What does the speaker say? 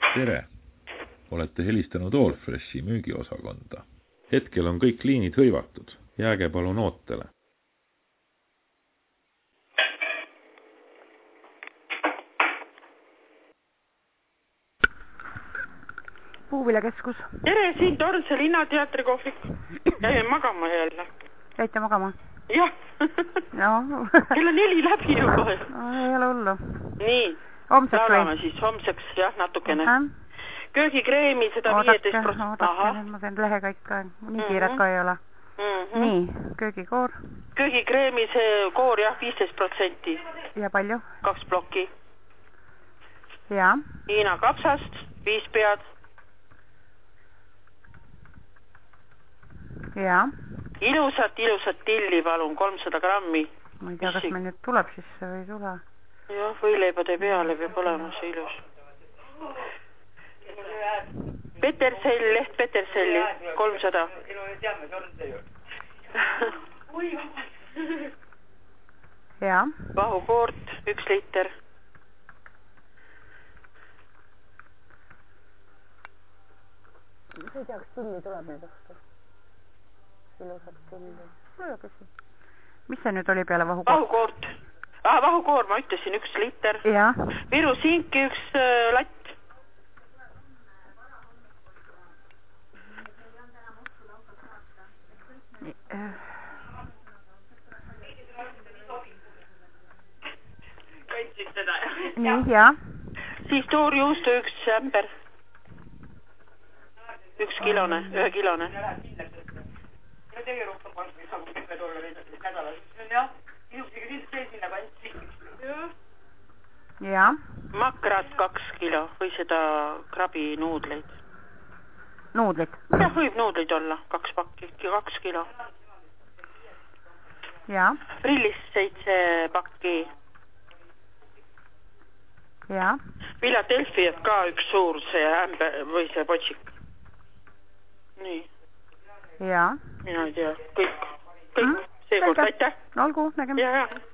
Tere! Olete helistanud Allfreshi müügiosakonda. Hetkel on kõik liinid hõivatud. Jääge palun ootele. Puuviljakeskus. Tere, siin Tornse linnateatrikohvik. Jäin magama jälle. Jäite magama? Jah. No. Kell on 4 läbi juba. No, ei ole hullu. Nii. Homseks või? Laulame siis homseks, jah, natukene. Köögikreemi 115%. Oodake, nüüd ma teen lehega ikka. Nii kiiret ka ei ole. Nii, köögikoor. Köögikreemi see koor, jah, 15%. Ja palju? 2 plokki. Ja. Hiina kapsast, 5 pead. Ja. Ilusat tilli, palun, 300 grammi. Ma ei tea, kas meil nüüd tuleb sisse või ei tule. Jah, võileipade peale peab olema see ilus. Petersell, leht Peterselli, 300. Ja. Vahukoort, 1 liiter. Mis ei tea, kas tilli tuleb nüüd õhtul? Ilusaks tilli. Mis see nüüd oli peale vahukoort? Vahukoort. Vahukoor, ma ütlesin 1 liiter. Ja. Viru sinki 1 latt. Nii, ja. Siis toorjuustu 1 ämber. 1 kilone, 1 kilone. Ja. Makrat 2 kilo või seda krabi nuudleid. Nuudlid? Jah, võib nuudleid olla, 2 pakki, 2 kilo. Ja. Prillis 7 pakki. Ja. Philadelphiat ka 1 suur see ämber või see potsik. Nii. Ja. Mina ei tea, kõik. Seekord, aitäh. Olgu, nägem. Ja.